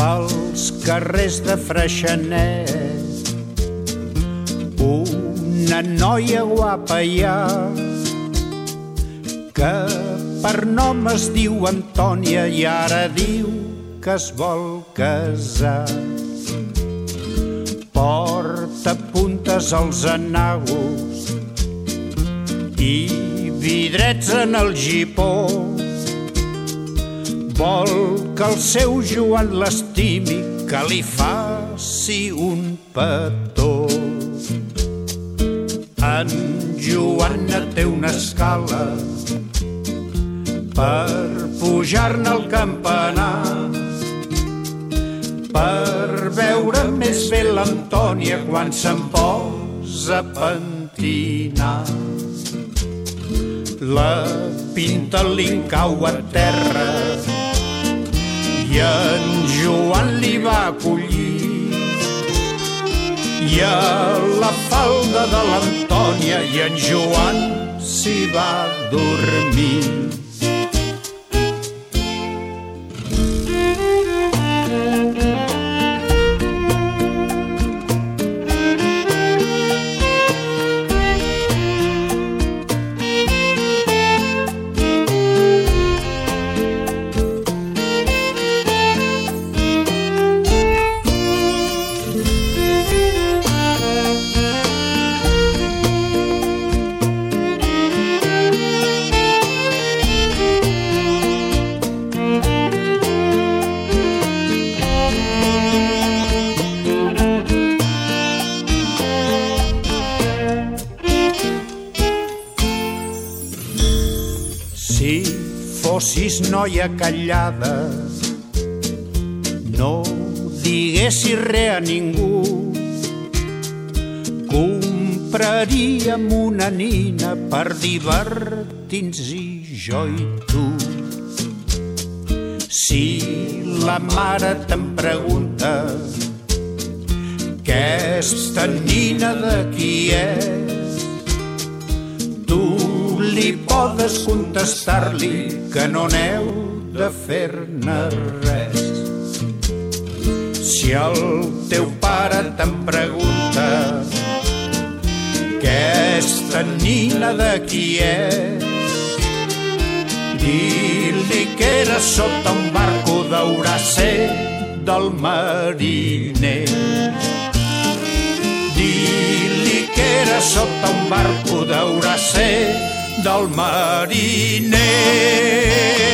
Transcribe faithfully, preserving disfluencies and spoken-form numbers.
pels carrers de Freixenet. Una noia guapa hi ha que per nom es diu Antònia i ara diu que es vol casar. Porta puntes als enagos i vidrets en el gipó. Vol que el seu Joan l'estimi, que li faci un petó. En Joana té una escala per pujar-ne al campanar, per veure més bé l'Antònia quan se'n posa a pentinar. La pinta li cau a terra i en Joan li va acollir, i a la falda de l'Antònia i en Joan s'hi va dormir. Si fossis noia callada, no diguessis res a ningú, compraríem una nina per divertir-nos-hi jo i tu. Si la mare te'n pregunta aquesta nina de qui és, tu li podes contestar-li que no n'heu de fer-ne res. Si el teu pare te'n pregunta aquesta nina de qui és, di-li que era sota un barco, deurà ser del mariner. Di-li que era sota un barco, deurà ser del mariner.